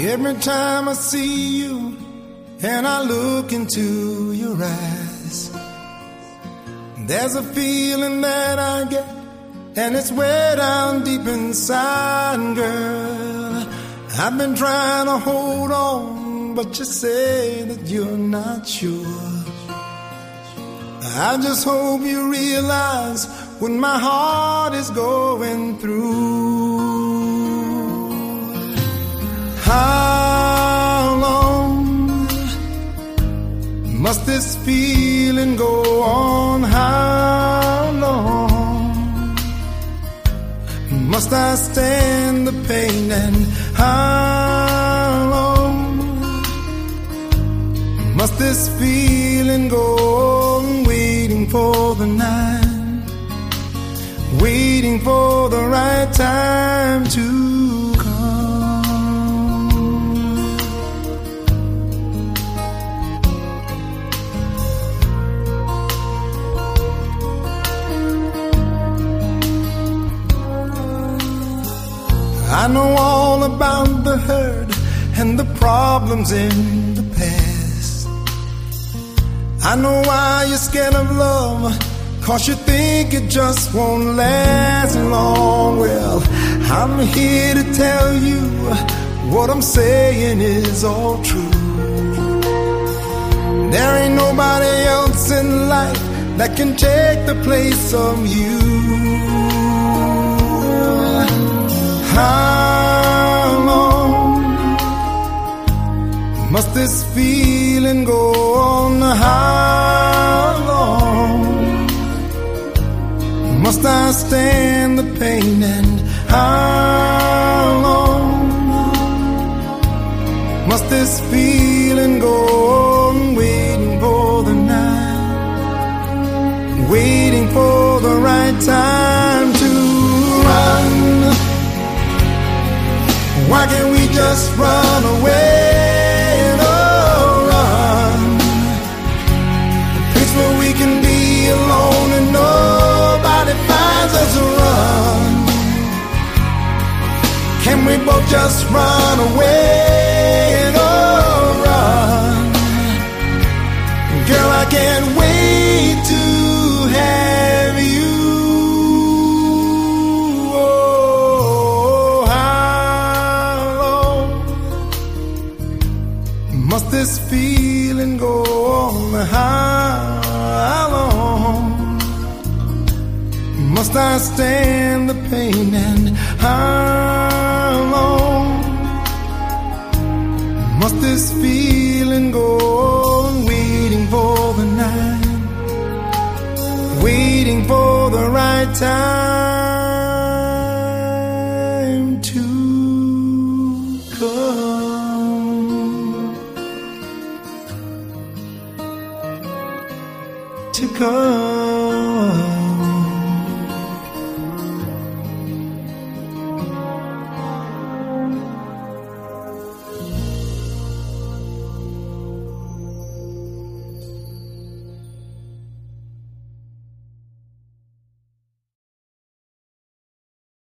Every time I see you and I look into your eyes, there's a feeling that I get, and it's way down deep inside, girl. I've been trying to hold on, but you say that you're not sure. I just hope you realize what my heart is going through. How long must this feeling go on? How long must I stand the pain? And how long must this feeling go on? Waiting for the night, waiting for the right time to come. I know all about the hurt and the problems in the past. I know why you're scared of love, 'cause you think it just won't last long. Well, I'm here to tell you what I'm saying is all true. There ain't nobody else in life that can take the place of you. How long must this feeling go on? How long must I stand the pain? And how long must this feeling go on? Waiting for the night, waiting for the right time to run. Why can't we just run away? Oh, run. A place where we can be alone and nobody finds us. Run. Can we both just run away? Oh, run. Girl, I can't wait to have you. Must this feeling go on? How long must I stand the pain? And how long must this feeling go on? Waiting for the night, waiting for the right time